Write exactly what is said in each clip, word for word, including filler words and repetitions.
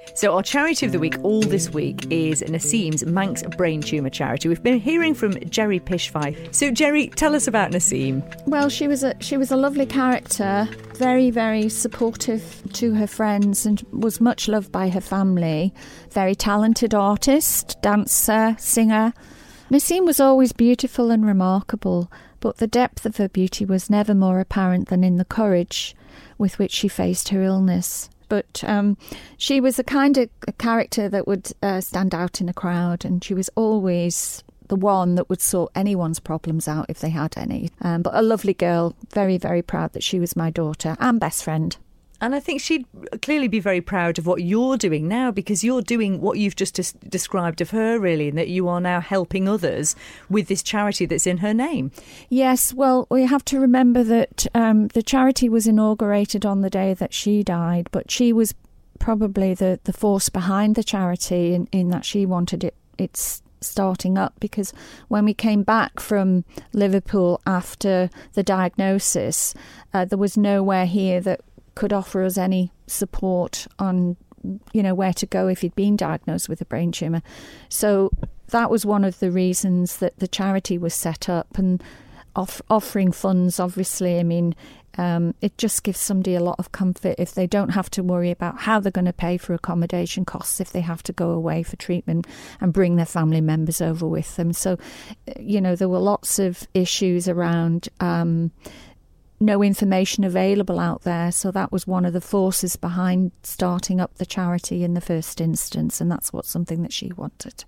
So our charity of the week all this week is Naseem's Manx Brain Tumour Charity. We've been hearing from Jerry Pishfai. So Jerry, tell us about Naseem. Well, she was a she was a lovely character, very, very supportive to her friends and was much loved by her family. Very talented artist, dancer, singer. Naseem was always beautiful and remarkable, but the depth of her beauty was never more apparent than in the courage with which she faced her illness. But um, she was the kind of a character that would uh, stand out in a crowd, and she was always the one that would sort anyone's problems out if they had any. Um, but a lovely girl, very, very proud that she was my daughter and best friend. And I think she'd clearly be very proud of what you're doing now, because you're doing what you've just des- described of her, really, and that you are now helping others with this charity that's in her name. Yes, well, we have to remember that um, the charity was inaugurated on the day that she died, but she was probably the, the force behind the charity in, in that she wanted it its starting up, because when we came back from Liverpool after the diagnosis, uh, there was nowhere here that could offer us any support on, you know, where to go if he'd been diagnosed with a brain tumour. So that was one of the reasons that the charity was set up, and off- offering funds, obviously, I mean, um, it just gives somebody a lot of comfort if they don't have to worry about how they're going to pay for accommodation costs if they have to go away for treatment and bring their family members over with them. So, you know, there were lots of issues around um no information available out there. So that was one of the forces behind starting up the charity in the first instance. And that's what something that she wanted.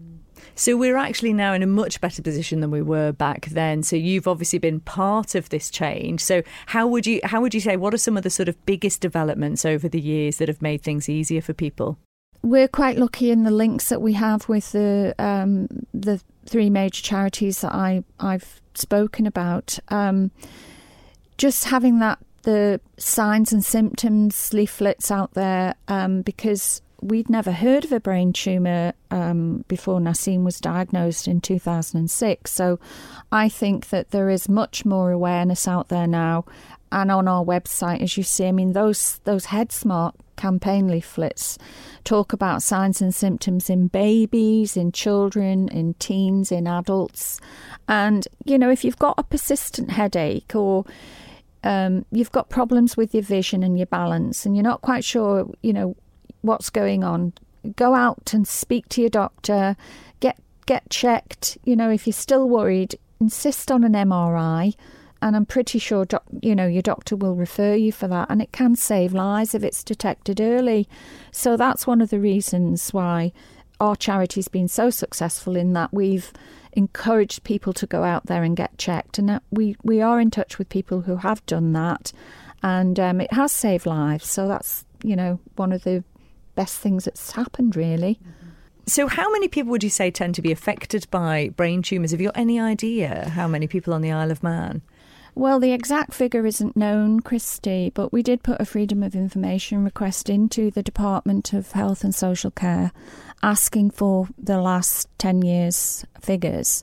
So we're actually now in a much better position than we were back then. So you've obviously been part of this change. So how would you how would you say, what are some of the sort of biggest developments over the years that have made things easier for people? We're quite lucky in the links that we have with the um, the three major charities that I, I've spoken about. Um Just having that, the signs and symptoms leaflets out there, um, because we'd never heard of a brain tumour um, before Naseem was diagnosed in two thousand six. So I think that there is much more awareness out there now. And on our website, as you see, I mean, those those HeadSmart campaign leaflets talk about signs and symptoms in babies, in children, in teens, in adults. And, you know, if you've got a persistent headache, or Um, you've got problems with your vision and your balance, and you're not quite sure, you know, what's going on, go out and speak to your doctor, get get checked. You know, if you're still worried, insist on an M R I, and I'm pretty sure, doc, you know, your doctor will refer you for that, and it can save lives if it's detected early. So that's one of the reasons why our charity's been so successful, in that we've encouraged people to go out there and get checked, and we we are in touch with people who have done that, and um, it has saved lives. So that's, you know, one of the best things that's happened, really. So how many people would you say tend to be affected by brain tumours? Have you got any idea how many people on the Isle of Man? Well, the exact figure isn't known, Christy, but we did put a Freedom of Information request into the Department of Health and Social Care, asking for the last ten years' figures.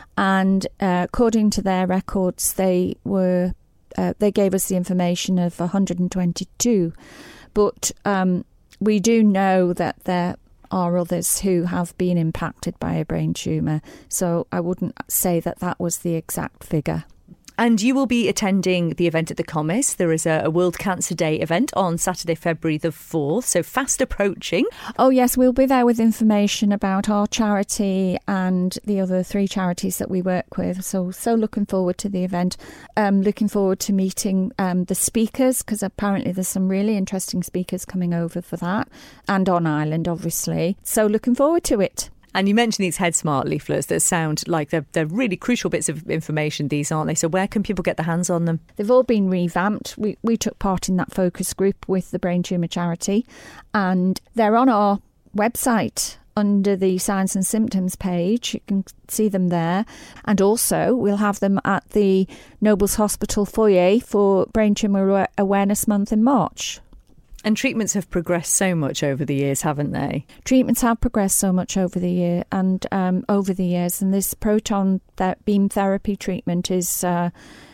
And uh, according to their records, they were uh, they gave us the information of one hundred twenty-two. But um, we do know that there are others who have been impacted by a brain tumour. So I wouldn't say that that was the exact figure. And you will be attending the event at the Comis. There is a, a World Cancer Day event on Saturday, February the fourth, so fast approaching. Oh, yes, we'll be there with information about our charity and the other three charities that we work with. So, so looking forward to the event. Um, looking forward to meeting um, the speakers, because apparently there's some really interesting speakers coming over for that, and on Ireland, obviously. So looking forward to it. And you mentioned these HeadSmart leaflets that sound like they're, they're really crucial bits of information, these, aren't they? So where can people get their hands on them? They've all been revamped. We, we took part in that focus group with the Brain Tumour Charity, and they're on our website under the Signs and Symptoms page. You can see them there. And also we'll have them at the Nobles Hospital foyer for Brain Tumour Awareness Month in March. And treatments have progressed so much over the years, haven't they? Treatments have progressed so much over the year and um, over the years, and this proton th- beam therapy treatment is uh,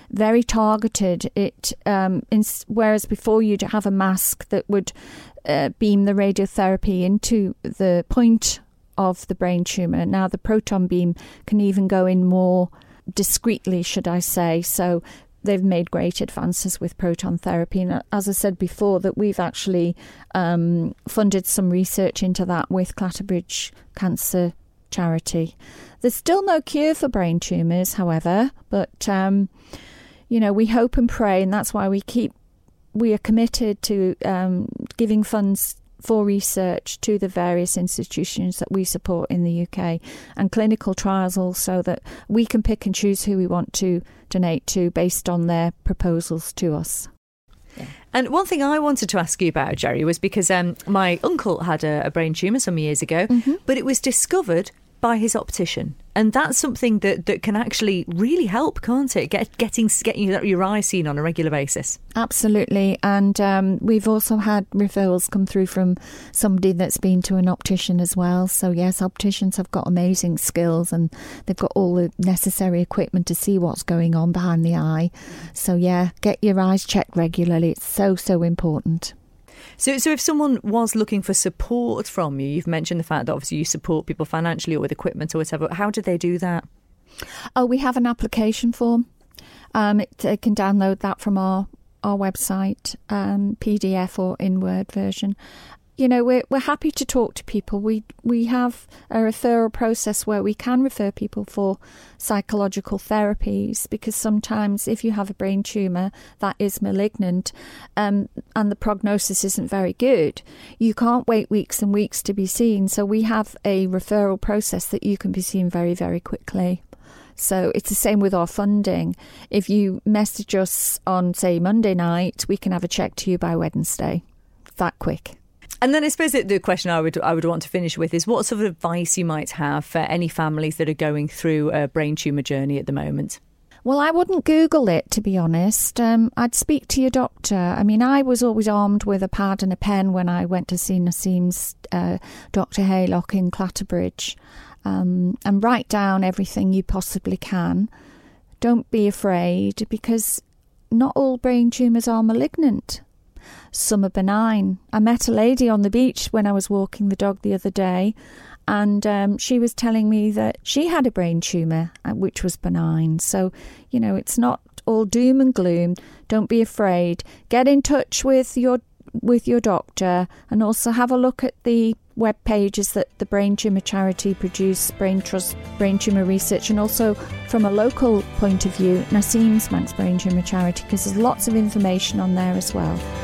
very targeted. It um, in, whereas before you'd have a mask that would uh, beam the radiotherapy into the point of the brain tumour. Now the proton beam can even go in more discreetly, should I say. So they've made great advances with proton therapy. And as I said before, that we've actually um, funded some research into that with Clatterbridge Cancer Charity. There's still no cure for brain tumours, however, but, um, you know, we hope and pray, and that's why we keep, we are committed to um, giving funds for research to the various institutions that we support in the U K, and clinical trials also, that we can pick and choose who we want to donate to based on their proposals to us. Yeah. And one thing I wanted to ask you about, Jerry, was because um, my uncle had a, a brain tumour some years ago, mm-hmm. but it was discovered by his optician. And that's something that, that can actually really help, can't it? Get, getting getting your eyes seen on a regular basis. Absolutely. And um, we've also had referrals come through from somebody that's been to an optician as well. So yes, opticians have got amazing skills, and they've got all the necessary equipment to see what's going on behind the eye. So yeah, get your eyes checked regularly. It's so, so important. So so if someone was looking for support from you, you've mentioned the fact that obviously you support people financially or with equipment or whatever. How do they do that? Oh, we have an application form. Um, it, they can download that from our, our website, um, P D F or in Word version. You know, we're we're happy to talk to people. We we have a referral process where we can refer people for psychological therapies, because sometimes if you have a brain tumour that is malignant um, and the prognosis isn't very good, you can't wait weeks and weeks to be seen. So we have a referral process that you can be seen very, very quickly. So it's the same with our funding. If you message us on, say, Monday night, we can have a check to you by Wednesday. That quick. And then I suppose that the question I would I would want to finish with is what sort of advice you might have for any families that are going through a brain tumour journey at the moment. Well, I wouldn't Google it, to be honest. Um, I'd speak to your doctor. I mean, I was always armed with a pad and a pen when I went to see Naseem's uh, Doctor Haylock in Clatterbridge, um, and write down everything you possibly can. Don't be afraid, because not all brain tumours are malignant. Some are benign. I met a lady on the beach when I was walking the dog the other day, and um, she was telling me that she had a brain tumour, which was benign. So, you know, it's not all doom and gloom. Don't be afraid. Get in touch with your with your doctor, and also have a look at the web pages that the Brain Tumour Charity produce, Brain Trust, Brain Tumour Research, and also from a local point of view, Naseem's Manx Brain Tumour Charity, because there's lots of information on there as well.